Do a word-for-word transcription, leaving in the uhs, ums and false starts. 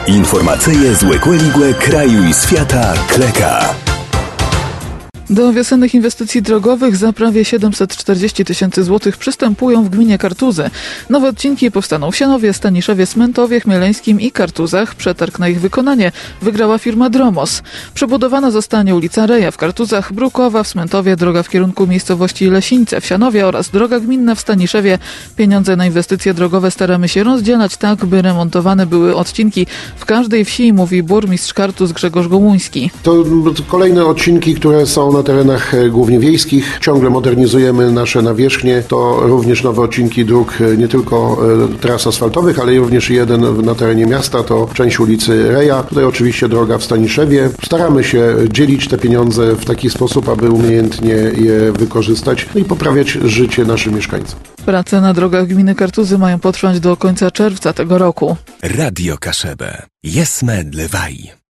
Informacyje z Łekłe kraju i świata Kleka. Do wiosennych inwestycji drogowych za prawie siedemset czterdzieści tysięcy złotych przystępują w gminie Kartuzy. Nowe odcinki powstaną w Sianowie, Staniszewie, Smentowie, Chmieleńskim i Kartuzach. Przetarg na ich wykonanie wygrała firma Dromos. Przebudowana zostanie ulica Reja w Kartuzach, Brukowa w Smentowie, droga w kierunku miejscowości Lesińce w Sianowie oraz droga gminna w Staniszewie. Pieniądze na inwestycje drogowe staramy się rozdzielać tak, by remontowane były odcinki w każdej wsi, mówi burmistrz Kartuz Grzegorz Gołuński. To kolejne odcinki, które są na terenach głównie wiejskich. Ciągle modernizujemy nasze nawierzchnie. To również nowe odcinki dróg, nie tylko tras asfaltowych, ale również jeden na terenie miasta, to część ulicy Reja. Tutaj oczywiście droga w Staniszewie. Staramy się dzielić te pieniądze w taki sposób, aby umiejętnie je wykorzystać i poprawiać życie naszym mieszkańcom. Prace na drogach gminy Kartuzy mają potrwać do końca czerwca tego roku. Radio Kaszebę. Jesme Dlewaj.